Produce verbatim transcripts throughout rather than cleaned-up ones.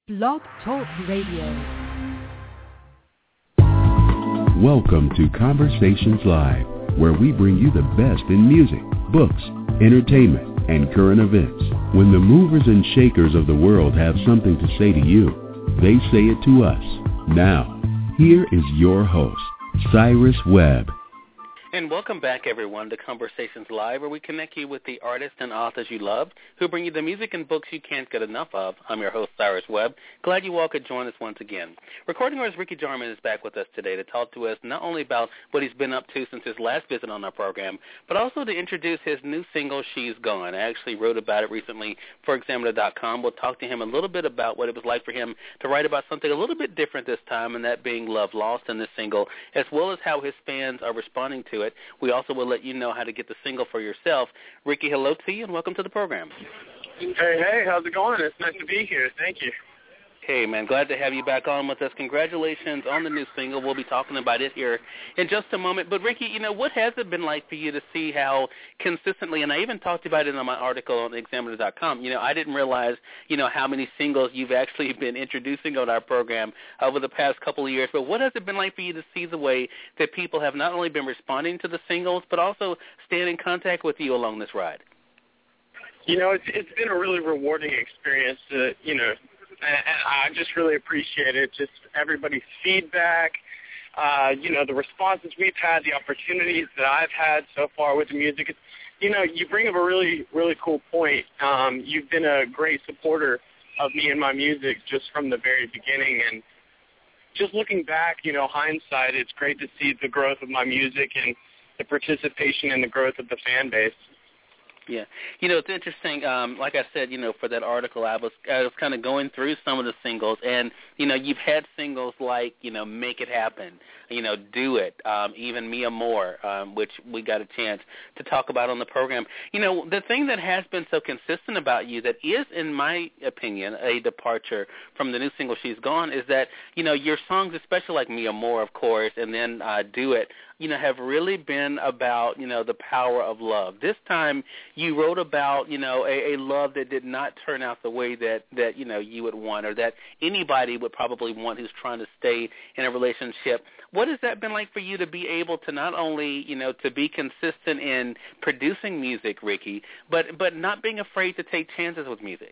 Blog Talk Radio. Welcome to Conversations Live, where we bring you the best in music, books, entertainment, and current events. When the movers and shakers of the world have something to say to you, they say it to us. Now, here is your host, Cyrus Webb. And welcome back, everyone, to Conversations Live, where we connect you with the artists and authors you love, who bring you the music and books you can't get enough of. I'm your host, Cyrus Webb. Glad you all could join us once again. Recording artist Ricky Jarman is back with us today to talk to us not only about what he's been up to since his last visit on our program, but also to introduce his new single, She's Gone. I actually wrote about it recently for Examiner dot com. We'll talk to him a little bit about what it was like for him to write about something a little bit different this time, and that being love lost in this single, as well as how his fans are responding to it. We also will let you know how to get the single for yourself. Ricky, hello to you, and welcome to the program. Hey, hey, how's it going? It's nice to be here. Thank you. Hey, man, glad to have you back on with us. Congratulations on the new single. We'll be talking about it here in just a moment. But, Ricky, you know, what has it been like for you to see how consistently, and I even talked about it in my article on Examiner dot com, you know, I didn't realize, you know, how many singles you've actually been introducing on our program over the past couple of years. But what has it been like for you to see the way that people have not only been responding to the singles, but also staying in contact with you along this ride? You know, it's it's been a really rewarding experience to, you know, and I just really appreciate it, just everybody's feedback, uh, you know, the responses we've had, the opportunities that I've had so far with the music. It's, you know, you bring up a really, really cool point. Um, you've been a great supporter of me and my music just from the very beginning. And just looking back, you know, hindsight, it's great to see the growth of my music and the participation and the growth of the fan base. Yeah. You know, it's interesting. Um, like I said, you know, for that article, I was I was kind of going through some of the singles, and, you know, you've had singles like, you know, Make It Happen, you know, Do It, um, even Me More, um, which we got a chance to talk about on the program. You know, the thing that has been so consistent about you that is, in my opinion, a departure from the new single, She's Gone, is that, you know, your songs, especially like Me More, of course, and then uh, Do It, you know, have really been about, you know, the power of love. This time you wrote about, you know, a, a love that did not turn out the way that, that, you know, you would want, or that anybody would probably want who's trying to stay in a relationship. What has that been like for you to be able to not only, you know, to be consistent in producing music, Ricky, but, but not being afraid to take chances with music?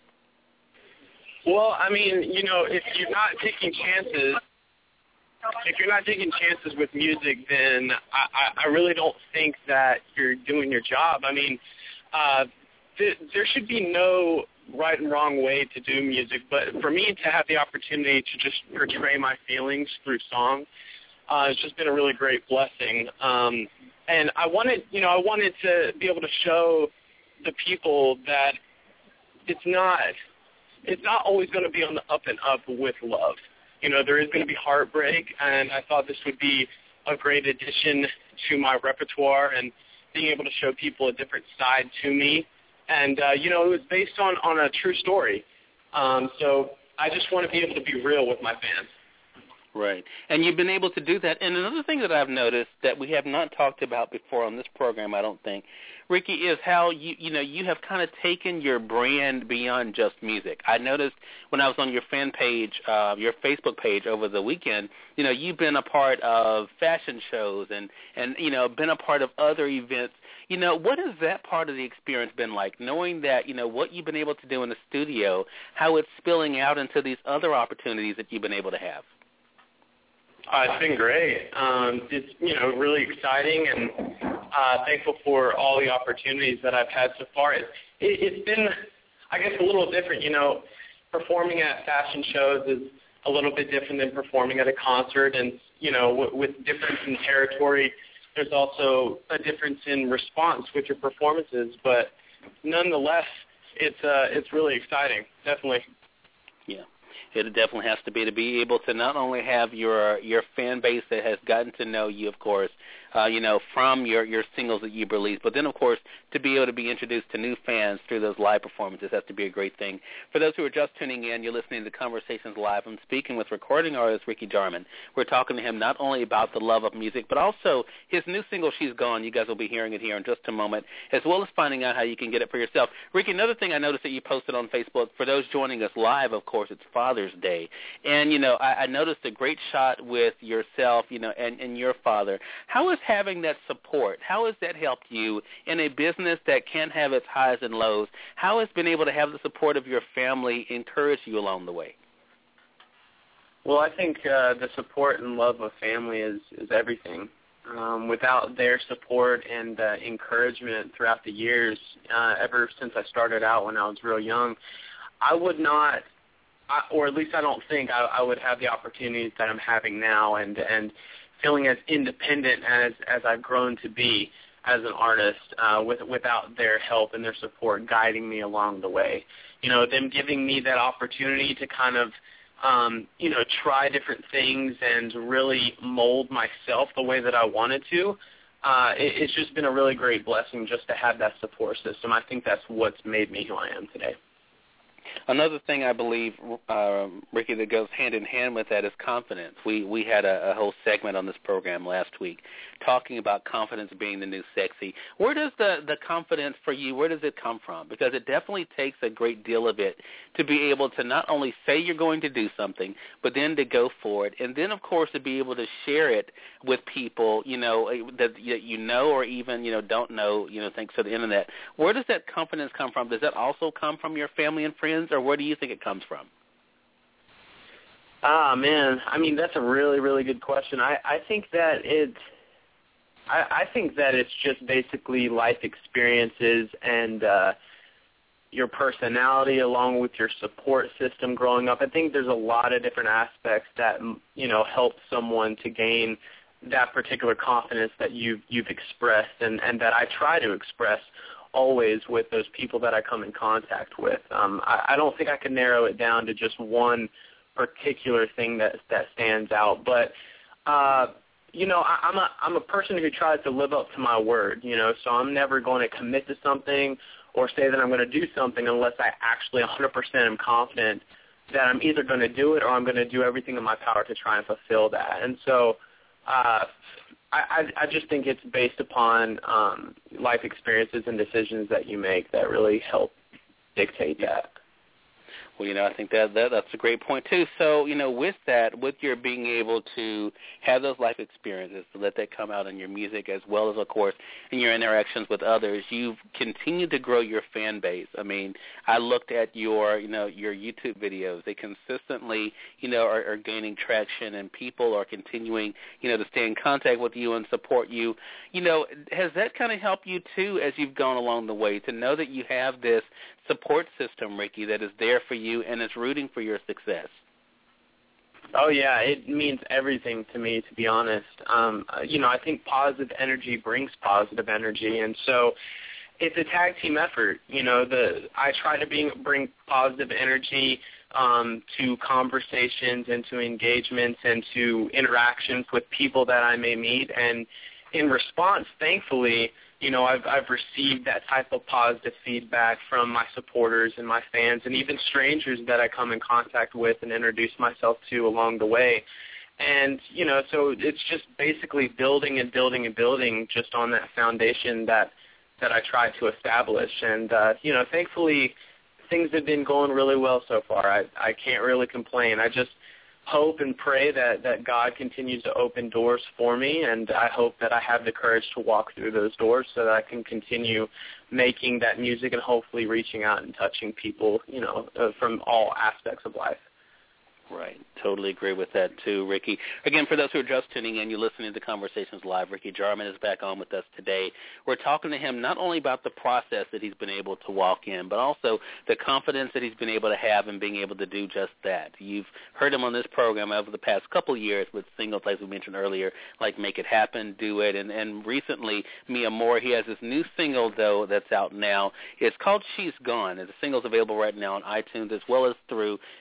Well, I mean, you know, if you're not taking chances, If you're not taking chances with music, then I, I really don't think that you're doing your job. I mean, uh, th- there should be no right and wrong way to do music, but for me to have the opportunity to just portray my feelings through song, uh, it's just been a really great blessing. Um, and I wanted, you know, I wanted to be able to show the people that it's not, it's not always going to be on the up and up with love. You know, there is going to be heartbreak, and I thought this would be a great addition to my repertoire and being able to show people a different side to me. And, uh, you know, it was based on, on a true story. Um, so I just want to be able to be real with my fans. Right. And you've been able to do that. And another thing that I've noticed that we have not talked about before on this program, I don't think, Ricky, is how you you know you have kind of taken your brand beyond just music. I noticed when I was on your fan page, uh, your Facebook page over the weekend, you know, you've been a part of fashion shows and, and you know, been a part of other events. You know, what has that part of the experience been like, knowing that, you know, what you've been able to do in the studio, how it's spilling out into these other opportunities that you've been able to have? Uh, it's been great. Um, it's, you know, really exciting, and uh, thankful for all the opportunities that I've had so far. It, it, it's been, I guess, a little different. You know, performing at fashion shows is a little bit different than performing at a concert, and, you know, w- with difference in territory, there's also a difference in response with your performances. But nonetheless, it's uh, it's really exciting, definitely. Yeah. It definitely has to be to be able to not only have your your fan base that has gotten to know you, of course, uh, you know, from your, your singles that you've released. But then, of course, to be able to be introduced to new fans through those live performances has to be a great thing. For those who are just tuning in, you're listening to Conversations Live. I'm speaking with recording artist Ricky Jarman. We're talking to him not only about the love of music, but also his new single, She's Gone. You guys will be hearing it here in just a moment, as well as finding out how you can get it for yourself. Ricky, another thing I noticed that you posted on Facebook, for those joining us live, of course, it's Father's Day. And, you know, I, I noticed a great shot with yourself, you know, and, and your father. How is having that support, how has that helped you in a business that can have its highs and lows? How has been able to have the support of your family encourage you along the way? Well, I think uh, the support and love of family is, is everything. Um, without their support and uh, encouragement throughout the years, uh, ever since I started out when I was real young, I would not, I, or at least I don't think I, I would have the opportunities that I'm having now, and and feeling as independent as as I've grown to be as an artist, uh, with without their help and their support guiding me along the way. You know, them giving me that opportunity to kind of Um, you know, try different things and really mold myself the way that I wanted to. Uh, it, it's just been a really great blessing just to have that support system. I think that's what's made me who I am today. Another thing I believe, uh, Ricky, that goes hand in hand with that is confidence. We we had a, a whole segment on this program last week talking about confidence being the new sexy. Where does the, the confidence for you, where does it come from? Because it definitely takes a great deal of it to be able to not only say you're going to do something, but then to go for it. And then, of course, to be able to share it with people, you know, that you know or even, you know, don't know, you know, thanks to the Internet. Where does that confidence come from? Does that also come from your family and friends, or where do you think it comes from? Ah, man. I mean, that's a really, really good question. I, I think that it, I, I think that it's just basically life experiences and uh, your personality along with your support system growing up. I think there's a lot of different aspects that, you know, help someone to gain that particular confidence that you've, you've expressed and, and that I try to express always with those people that I come in contact with. Um, I, I don't think I can narrow it down to just one particular thing that that stands out. But, uh, you know, I, I'm a I'm a person who tries to live up to my word, you know, so I'm never going to commit to something or say that I'm going to do something unless I actually one hundred percent am confident that I'm either going to do it or I'm going to do everything in my power to try and fulfill that. And so uh, I, I just think it's based upon um, life experiences and decisions that you make that really help dictate that. Well, you know, I think that, that that's a great point, too. So, you know, with that, with your being able to have those life experiences, to let that come out in your music as well as, of course, in your interactions with others, you've continued to grow your fan base. I mean, I looked at your, you know, your YouTube videos. They consistently, you know, are, are gaining traction, and people are continuing, you know, to stay in contact with you and support you. You know, has that kind of helped you, too, as you've gone along the way, to know that you have this support system, Ricky, that is there for you and is rooting for your success? Oh, yeah, it means everything to me, to be honest. Um, you know, I think positive energy brings positive energy, and so it's a tag team effort. You know, the I try to bring, bring positive energy um, to conversations and to engagements and to interactions with people that I may meet, and in response, thankfully, you know, I've I've received that type of positive feedback from my supporters and my fans and even strangers that I come in contact with and introduce myself to along the way. And, you know, so it's just basically building and building and building just on that foundation that, that I try to establish. And, uh, you know, thankfully things have been going really well so far. I, I can't really complain. I just hope and pray that, that God continues to open doors for me, and I hope that I have the courage to walk through those doors so that I can continue making that music and hopefully reaching out and touching people, you know, uh, from all aspects of life. Right. Totally agree with that, too, Ricky. Again, for those who are just tuning in, you're listening to Conversations Live. Ricky Jarman is back on with us today. We're talking to him not only about the process that he's been able to walk in, but also the confidence that he's been able to have in being able to do just that. You've heard him on this program over the past couple of years with singles, like we mentioned earlier, like Make It Happen, Do It, and, and recently, Mia Moore. He has this new single, though, that's out now. It's called She's Gone. The single's available right now on iTunes as well as through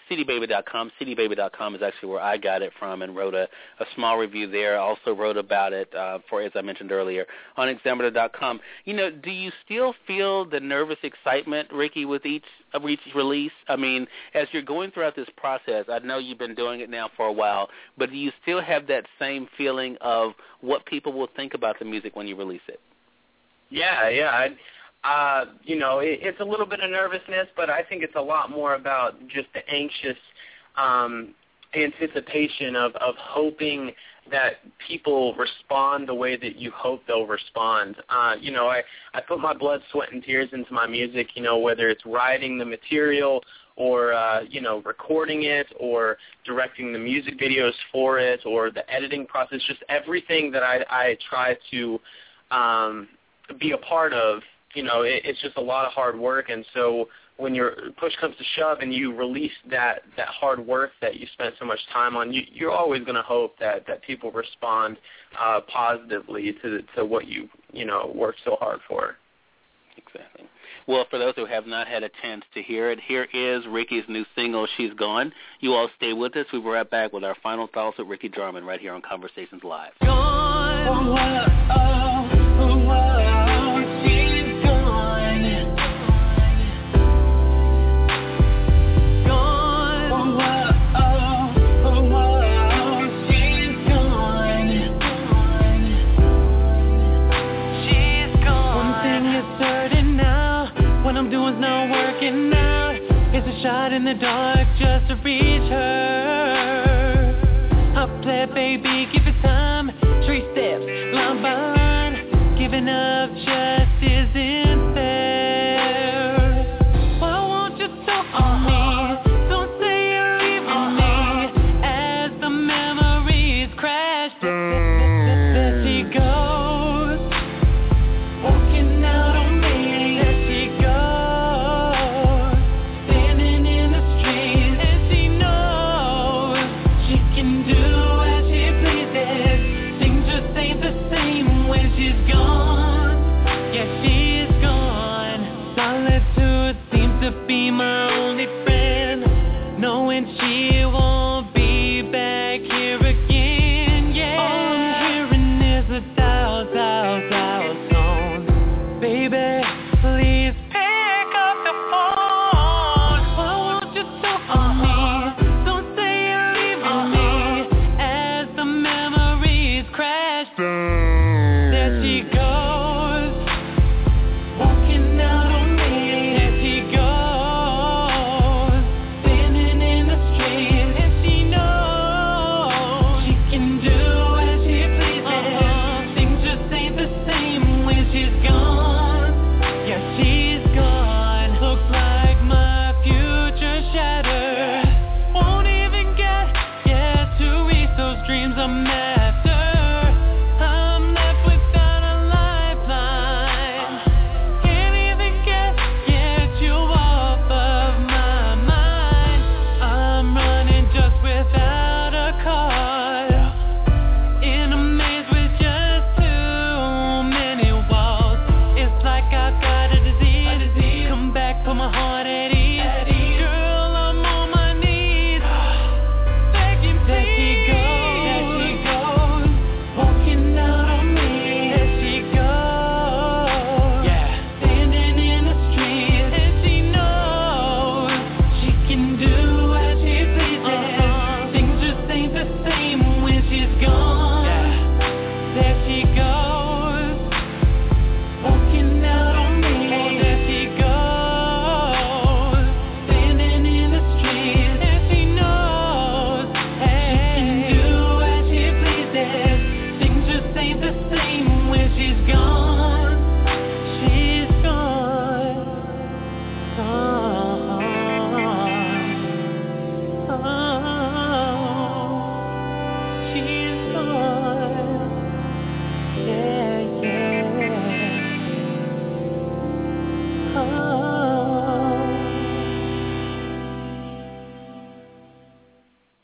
C D Baby dot com. C D Baby dot com is actually where I got it from and wrote a, a small review there. I also wrote about it uh, for, as I mentioned earlier, on Examiner dot com. You know, do you still feel the nervous excitement, Ricky, with each of each release? I mean, as you're going throughout this process, I know you've been doing it now for a while, but do you still have that same feeling of what people will think about the music when you release it? Yeah, yeah. I, uh, you know, it, it's a little bit of nervousness, but I think it's a lot more about just the anxious um, anticipation of, of hoping that people respond the way that you hope they'll respond. Uh, you know, I, I put my blood, sweat, and tears into my music, you know, whether it's writing the material or, uh, you know, recording it or directing the music videos for it or the editing process, just everything that I, I try to um, be a part of. You know, it, it's just a lot of hard work, and so when your push comes to shove and you release that, that hard work that you spent so much time on, you, you're always going to hope that, that people respond uh, positively to to what you, you know, worked so hard for. Exactly. Well, for those who have not had a chance to hear it, here is Ricky's new single, She's Gone. You all stay with us. We'll be right back with our final thoughts with Ricky Jarman right here on Conversations Live. Gone. Oh, oh, oh, oh, she's gone. Gone. Oh, oh, oh, oh, she's gone. She's gone. One thing is certain now, what I'm doing's not working out. It's a shot in the dark just to reach her. Up there, baby, give it time. Three steps, line by line. Giving up just isn't fair. Why won't you talk to me? Don't say you're leaving me. As the memories crash, there she goes, walking out on me. There she goes, standing in the street, and she knows she can do as she pleases. Things just ain't the same when she's gone. Yeah, she's gone. Solitude seems to be my only friend, knowing she won't be back here again. Yeah, all I'm hearing is a dial, dial, dial tone. Baby, please pick up the phone. Why won't you talk to me? Don't say you're leaving me. As the memories crash, there she goes, walking out on me. There she goes, standing in the street, and she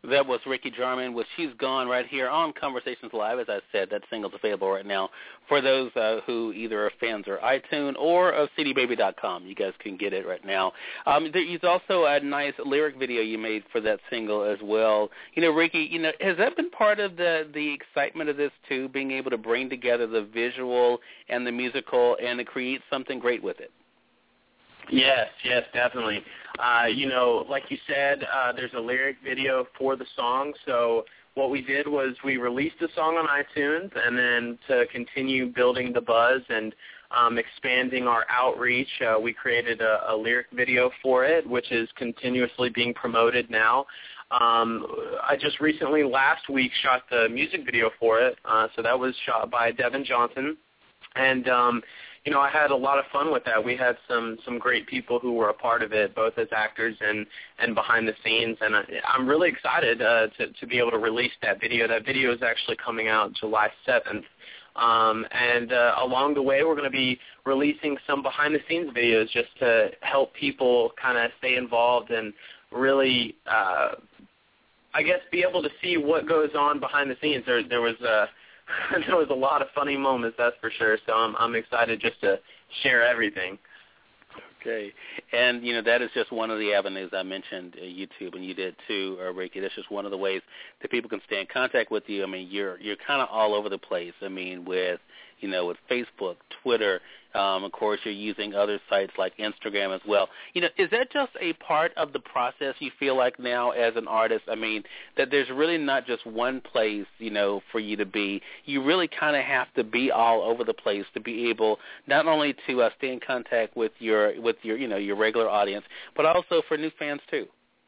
That was Ricky Jarman with She's Gone right here on Conversations Live. As I said, that single's available right now for those uh, who either are fans of iTunes or of C D Baby dot com. You guys can get it right now. Um, there's also a nice lyric video you made for that single as well. You know, Ricky, you know, has that been part of the, the excitement of this too, being able to bring together the visual and the musical and to create something great with it? Yes, yes, definitely. Uh, you know, like you said, uh, there's a lyric video for the song. So what we did was we released the song on iTunes, and then to continue building the buzz and um, expanding our outreach, uh, we created a, a lyric video for it, which is continuously being promoted now. Um, I just recently, last week, shot the music video for it. Uh, so that was shot by Devin Johnson. And um You know, I had a lot of fun with that. We had some, some great people who were a part of it, both as actors and, and behind the scenes. And I, I'm really excited uh, to, to be able to release that video. That video is actually coming out July seventh. Um, and uh, along the way, we're going to be releasing some behind-the-scenes videos just to help people kind of stay involved and really, uh, I guess, be able to see what goes on behind the scenes. There, there was a... there was a lot of funny moments, that's for sure. So I'm I'm excited just to share everything. Okay, and you know that is just one of the avenues I mentioned, uh, YouTube, and you did too, uh, Ricky. That's just one of the ways that people can stay in contact with you. I mean, you're you're kind of all over the place. I mean, with you know, with Facebook, Twitter. Um, of course, you're using other sites like Instagram as well. You know, is that just a part of the process you feel like now as an artist? I mean, that there's really not just one place, you know, for you to be. You really kind of have to be all over the place to be able not only to uh, stay in contact with your, with your, you know, your regular audience, but also for new fans too.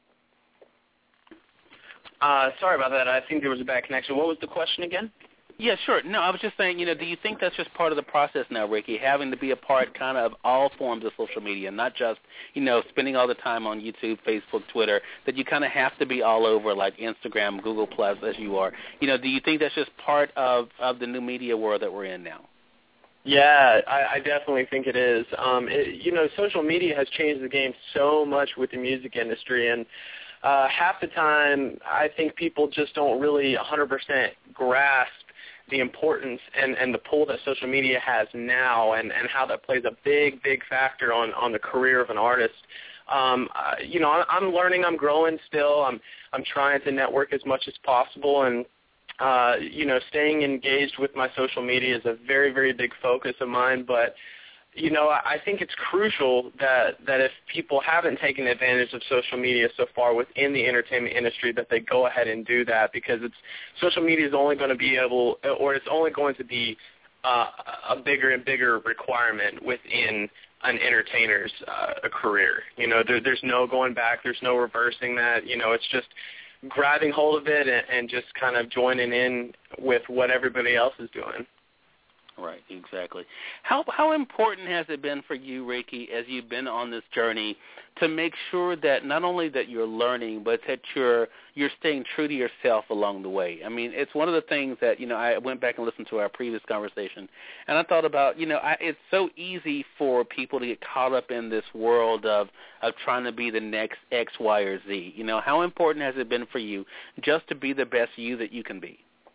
Uh, sorry about that. I think there was a bad connection. What was the question again? Yeah, sure. No, I was just saying, you know, do you think that's just part of the process now, Ricky, having to be a part kind of of all forms of social media, not just, you know, spending all the time on YouTube, Facebook, Twitter, that you kind of have to be all over like Instagram, Google Plus as you are. You know, do you think that's just part of, of the new media world that we're in now? Yeah, I, I definitely think it is. Um, it, you know, social media has changed the game so much with the music industry, and uh, half the time I think people just don't really one hundred percent grasp the importance and, and the pull that social media has now, and, and how that plays a big, big factor on, on the career of an artist. Um, uh, you know, I'm learning, I'm growing still. I'm I'm trying to network as much as possible, and uh, you know, staying engaged with my social media is a very, very big focus of mine. But you know, I think it's crucial that, that if people haven't taken advantage of social media so far within the entertainment industry, that they go ahead and do that, because it's social media is only going to be able, or it's only going to be uh, a bigger and bigger requirement within an entertainer's uh, career. You know, there, there's no going back, there's no reversing that. You know, it's just grabbing hold of it and, and just kind of joining in with what everybody else is doing. Right, exactly. How how important has it been for you, Ricky, as you've been on this journey, to make sure that not only that you're learning, but that you're you're staying true to yourself along the way? I mean, it's one of the things that, you know, I went back and listened to our previous conversation, and I thought about, you know, I, it's so easy for people to get caught up in this world of, of trying to be the next X, Y, or Z. You know, how important has it been for you just to be the best you that you can be?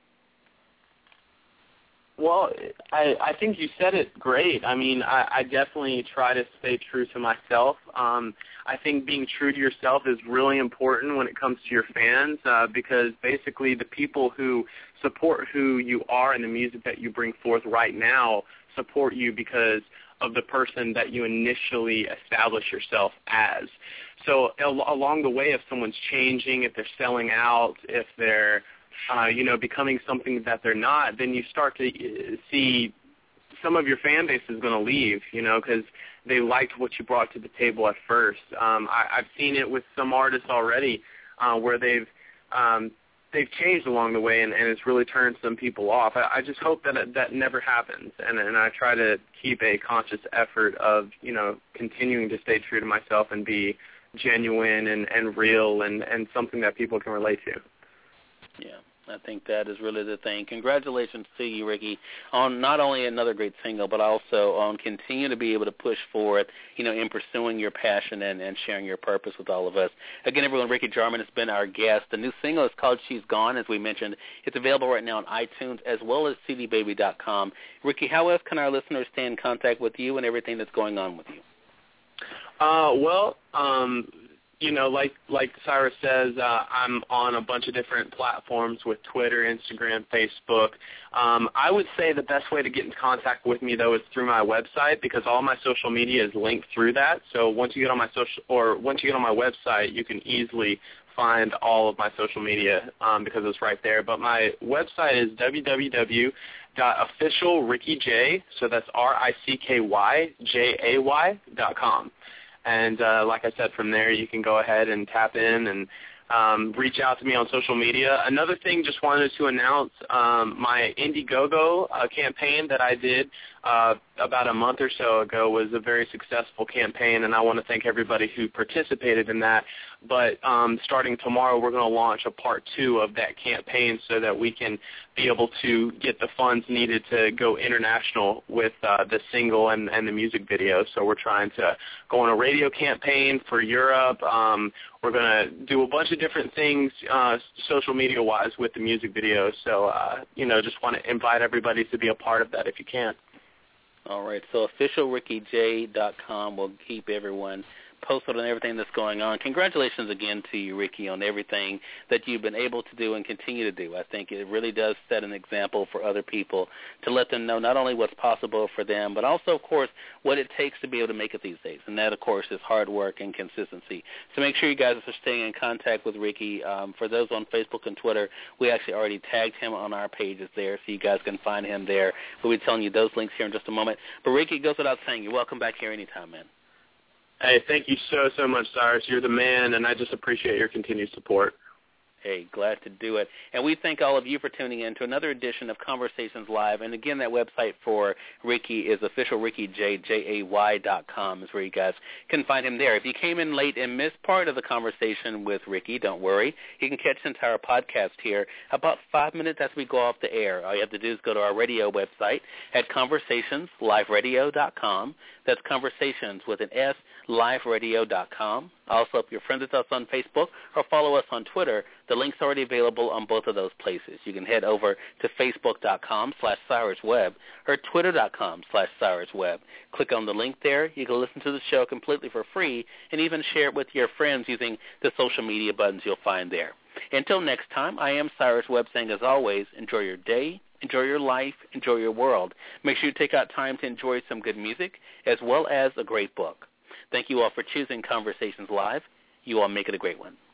Well, I, I think you said it great. I mean, I, I definitely try to stay true to myself. Um, I think being true to yourself is really important when it comes to your fans, uh, because basically the people who support who you are and the music that you bring forth right now support you because of the person that you initially establish yourself as. So al- along the way, if someone's changing, if they're selling out, if they're Uh, you know, becoming something that they're not, then you start to see some of your fan base is going to leave, you know, because they liked what you brought to the table at first. Um, I, I've seen it with some artists already uh, where they've um, they've changed along the way, and, and it's really turned some people off. I, I just hope that it, that never happens, and, and I try to keep a conscious effort of, you know, continuing to stay true to myself and be genuine and, and real and, and something that people can relate to. Yeah, I think that is really the thing. Congratulations to you, Ricky, on not only another great single, but also on continue to be able to push forward, you know, in pursuing your passion and, and sharing your purpose with all of us. Again, everyone, Ricky Jarman has been our guest. The new single is called She's Gone, as we mentioned. It's available right now on iTunes as well as C D baby dot com. Ricky, how else can our listeners stay in contact with you and everything that's going on with you? Uh, well, um, you know, like like Cyrus says, uh, I'm on a bunch of different platforms with Twitter, Instagram, Facebook. Um, I would say the best way to get in contact with me, though, is through my website, because all my social media is linked through that. So once you get on my social or once you get on my website, you can easily find all of my social media um, because it's right there. But my website is w w w dot official ricky j, so that's R I C K Y J A Y dot com. And uh, like I said, from there you can go ahead and tap in and um, reach out to me on social media. Another thing, just wanted to announce um, my Indiegogo uh, campaign that I did uh, about a month or so ago was a very successful campaign, and I want to thank everybody who participated in that. But um, starting tomorrow, we're going to launch a part two of that campaign so that we can be able to get the funds needed to go international with uh, the single and, and the music video. So we're trying to go on a radio campaign for Europe. Um, we're going to do a bunch of different things uh, social media-wise with the music video. So, uh, you know, just want to invite everybody to be a part of that if you can. All right, so official ricky j dot com will keep everyone posted on everything that's going on. Congratulations again to you, Ricky, on everything that you've been able to do and continue to do. I think it really does set an example for other people to let them know not only what's possible for them, but also, of course, what it takes to be able to make it these days. And that, of course, is hard work and consistency. So make sure you guys are staying in contact with Ricky. Um, for those on Facebook and Twitter, we actually already tagged him on our pages there, so you guys can find him there. We'll be telling you those links here in just a moment. But, Ricky, it goes without saying, you're welcome back here anytime, man. Hey, thank you so, so much, Cyrus. You're the man, and I just appreciate your continued support. Hey, glad to do it. And we thank all of you for tuning in to another edition of Conversations Live. And, again, that website for Ricky is official ricky j j a y dot com is where you guys can find him there. If you came in late and missed part of the conversation with Ricky, don't worry. You can catch the entire podcast here about five minutes after we go off the air. All you have to do is go to our radio website at conversations live radio dot com. That's Conversations with an S, live radio dot com. Also, if you're friends with us on Facebook or follow us on Twitter, the link's already available on both of those places. You can head over to facebook dot com slash Cyrus Webb or twitter dot com slash Cyrus Webb. Click on the link there. You can listen to the show completely for free and even share it with your friends using the social media buttons you'll find there. Until next time, I am Cyrus Webb saying, as always, enjoy your day, enjoy your life, enjoy your world. Make sure you take out time to enjoy some good music as well as a great book. Thank you all for choosing Conversations Live. You all make it a great one.